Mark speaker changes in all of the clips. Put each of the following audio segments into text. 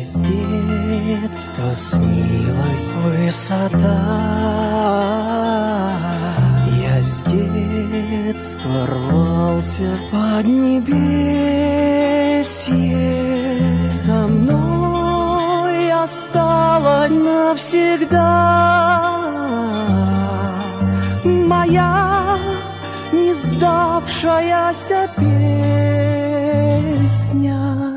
Speaker 1: с детства снилась высота. Я с детства рвался в поднебесье. Со мной осталась навсегда моя не сдавшаяся песня.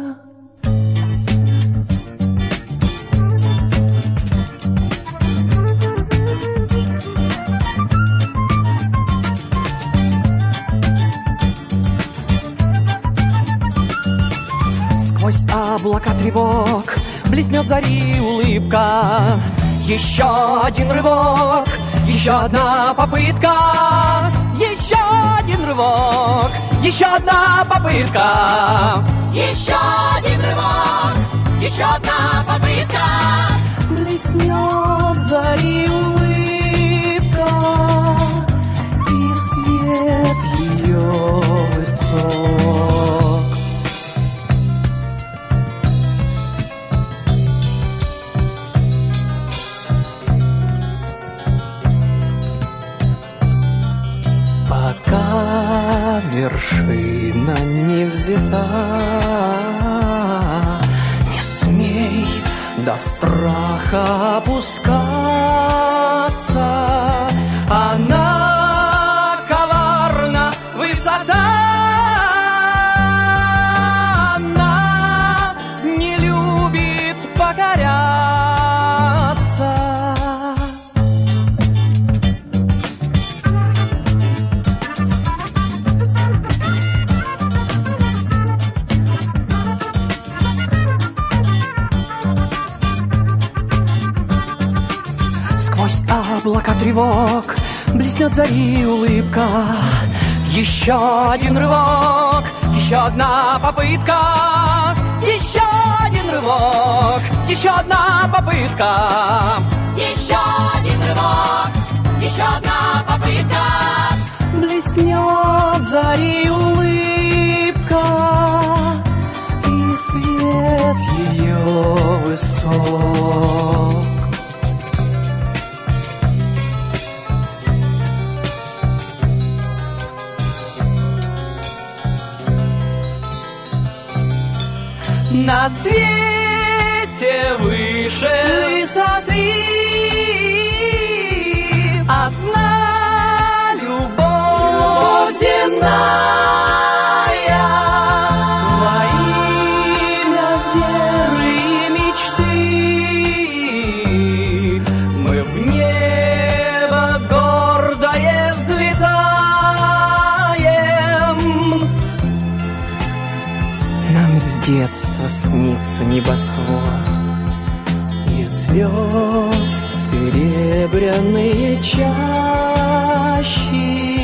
Speaker 1: Сквозь облака тревог блеснет зари улыбка. Еще один рывок, еще одна попытка. Еще один рывок, еще одна попытка.
Speaker 2: Еще один рывок, еще одна попытка.
Speaker 1: Блеснет зари улыбка, и свет ее высок. Пока вершина не взята, не смей до страха опускаться. Она коварна, высота. Она не любит покоряться. Сквозь облака тревог блеснет зари улыбка. Еще один рывок, еще одна попытка. Еще один рывок, еще одна попытка.
Speaker 2: Еще один рывок, еще одна попытка.
Speaker 1: Блеснет зари улыбка, и свет ее высок. На свете выше высоты одна любовь земная. Во имя веры и мечты мы в небо гордое взлетаем. Нам с детства снится небосвод, и звезд серебряные чащи.